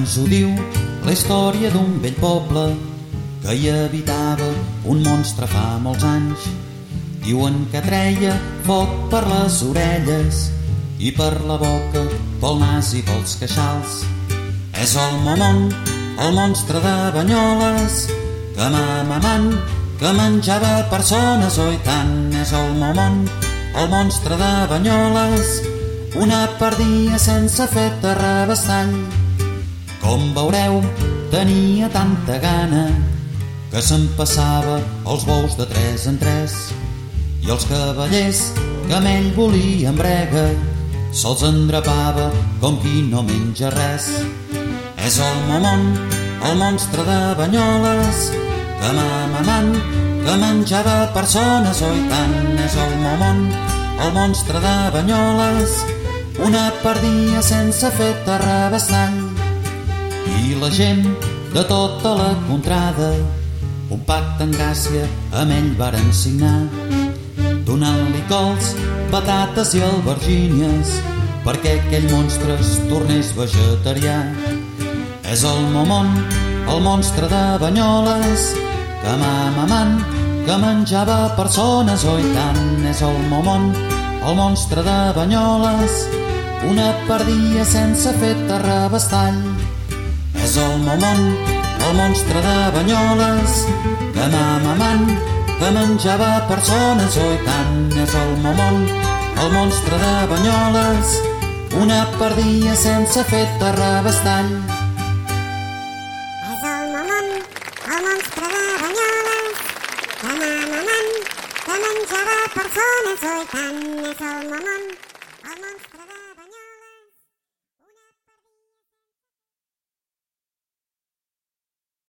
Ens ho diu la història d'un vell poble que hi habitava un monstre fa molts anys. Diuen que treia foc per les orelles i per la boca, pel nas i pels queixals. És el Momon, el monstre de Banyoles, que mamant, que menjava persones, oi tant. És el Momon, el monstre de Banyoles, una perdia sense fer terrabastall. Com veureu, tenia tanta gana que s'empassava els bous de 3 en 3 i els cavallers que amb ell volia en brega se'ls endrapava com qui no menja res. És el Momon, el monstre de Banyoles, que mamant, que menjava persones, oi tant. És el Momon, el monstre de Banyoles, una perdia sense fer terrabastall. I la gent de tota la contrada un pacte en gràcia amb ell varen signar, donant-li cols, patates i albergínies perquè aquell monstre es tornés vegetarià. És el Momon, el monstre de Banyoles, que mamant, que menjava persones, oi tant. És el Momon, el monstre de Banyoles, una perdia sense fer terrabastall. És el Momon, el monstre de Banyoles, que mamant, que menjava persones, oi tant. És el Momon, el monstre de Banyoles, una perdia sense fer terrabastall. És el Momon, el monstre de Banyoles, que mamant, que menjava persones, oi tant. És el Momon, el monstre de